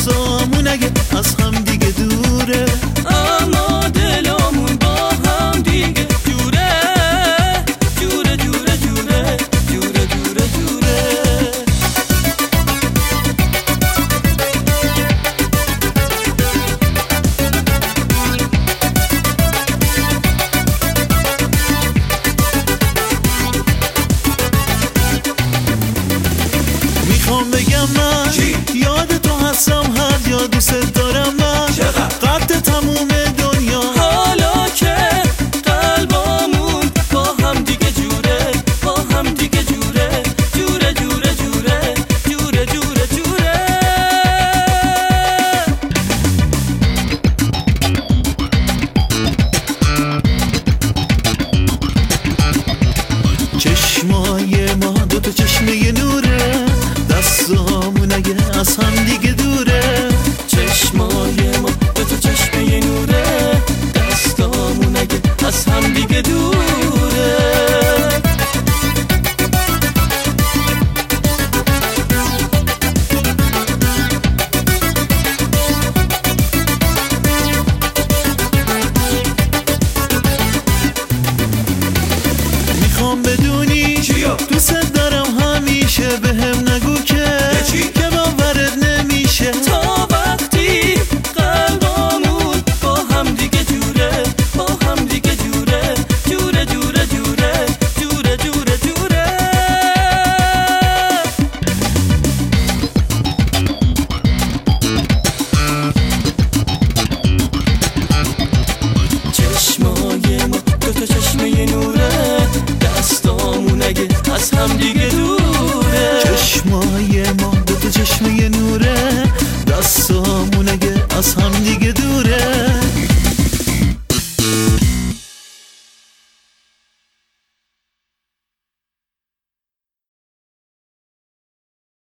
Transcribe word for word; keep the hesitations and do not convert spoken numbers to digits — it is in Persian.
دستامون اگه از هم دیگه دوره، اما دلامون با هم دیگه جوره جوره جوره جوره جوره جوره جوره. میخوام بگم من یاد تو هستم، هر جا دوست دارم من، قد تموم دنیا حالا که قلبامون با هم دیگه جوره، با هم دیگه جوره جوره جوره جوره جوره جوره جوره. چشمای ما دوتا چشمه نوره، دستامون اگه از هم دیگه دوره، چشمای ما به تو چشمه نوره، دستامون اگه از هم دیگه دوره. میخوام بدونی دوست دارم همیشه، بهم نگو که که باورت نمیشه، تا وقتی قلبامون با هم دیگه جوره، با هم دیگه جوره جوره جوره جوره جوره جوره جوره. چشمای ما دوتا چشمه نوره، دستامون اگه از هم دیگه دوره، چشمای ما دوتا چشمه نوره، دستامون اگه از هم دیگه دوره.